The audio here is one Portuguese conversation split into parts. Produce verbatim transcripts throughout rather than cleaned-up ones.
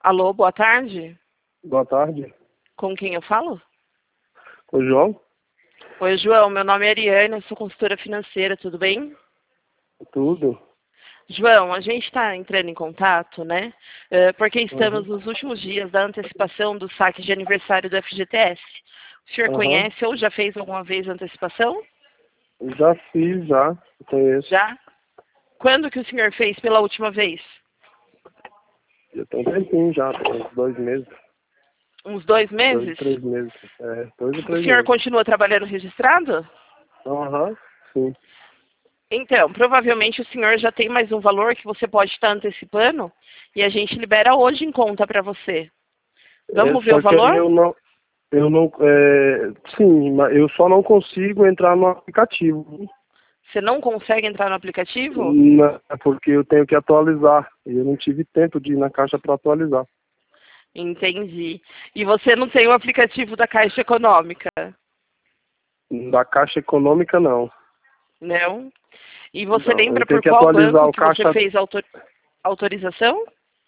Alô, boa tarde. Boa tarde. Com quem eu falo? O João? Oi, João. Meu nome é Ariane, eu sou consultora financeira, tudo bem? Tudo. João, a gente está entrando em contato, né? eh, Porque estamos Uhum. nos últimos dias da antecipação do saque de aniversário do F G T S. O senhor Uhum. conhece ou já fez alguma vez a antecipação? Já fiz, já. Conheço. Já? Quando que o senhor fez pela última vez? Já tem um tempinho já, tem uns dois meses. Uns dois Dois, meses? três meses. É, dois ou O três senhor meses. continua trabalhando registrado? Aham, sim. Então, provavelmente o senhor já tem mais um valor que você pode estar antecipando e a gente libera hoje em conta para você. É, Vamos ver o só que aí valor? eu não. Eu não. É, sim, mas eu só não consigo entrar no aplicativo. Você não consegue entrar no aplicativo? Não, é porque eu tenho que atualizar. E eu não tive tempo de ir na caixa para atualizar. Entendi. E você não tem o aplicativo da Caixa Econômica? Da Caixa Econômica, não. Não? E você Não, eu lembra tenho por que qual atualizar banco o que você caixa. fez a autor... autorização?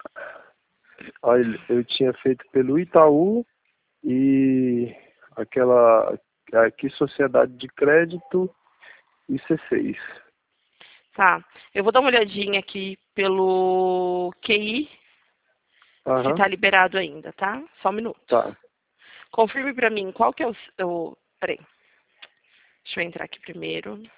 Olha, eu tinha feito pelo Itaú e aquela aqui Sociedade de Crédito e C seis. Tá. Eu vou dar uma olhadinha aqui pelo Q I, se Aham, está liberado ainda, tá? Só um minuto. tá. Confirme para mim qual que é o... o... Peraí. Deixa eu entrar aqui primeiro.